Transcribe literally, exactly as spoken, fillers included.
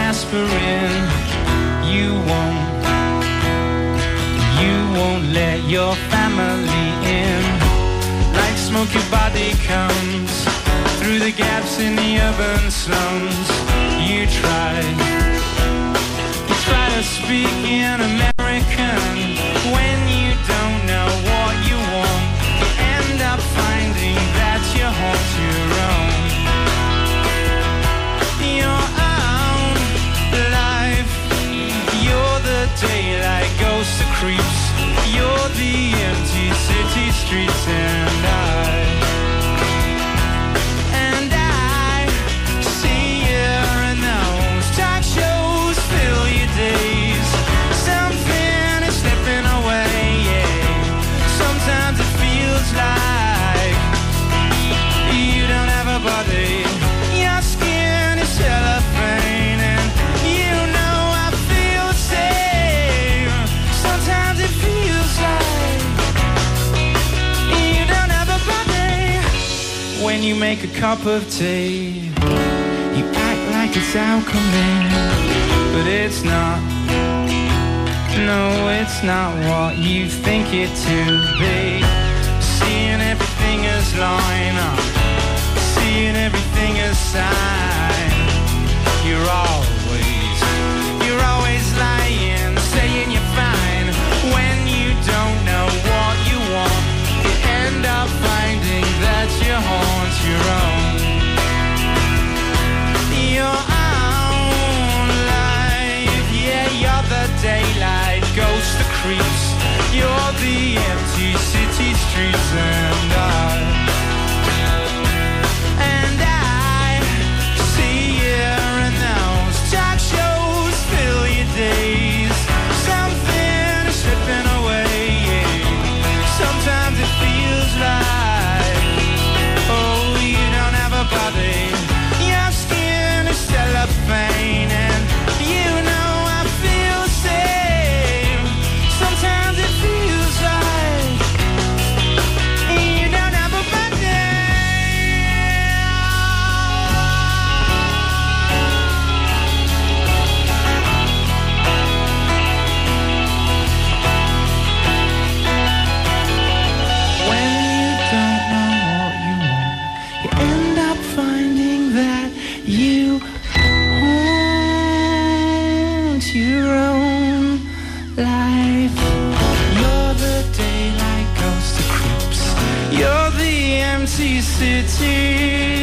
aspirin. You won't, you won't let your family in. Like smoke your body comes through the gaps in the urban slums. You try, you try to speak in American when you don't know what you want. You end up finding that your heart's your own, your own life. You're the daylight ghost that creeps. You're the empty city streets, and I, and I see you in those talk shows. Fill your days. Something is slipping away, yeah. Sometimes it feels like you don't have a body. Your skin is cellophane, and you know I feel safe. Sometimes it feels like you don't have a body. When you make a cup of tea, you act like it's alchemy, but it's not. No, it's not what you think it to be. Seeing everything as line up, seeing everything as sign. You're always, you're always lying, saying you're fine. When you don't know what you want, you end up finding that your heart's your own, your own life. Yeah, you're the daylight ghost that creeps. You're the empty city streets, and I, and I see you in those talk shows. Fill your days. Something is slipping away, yeah. Sometimes it feels like, oh, you don't have a body. Your skin is cellophane, and you know I feel safe. Sometimes it feels like you don't have a body. When you don't know what you want, you end up finding that you haunt your own life. You're the daylight ghost that creeps. You're the empty city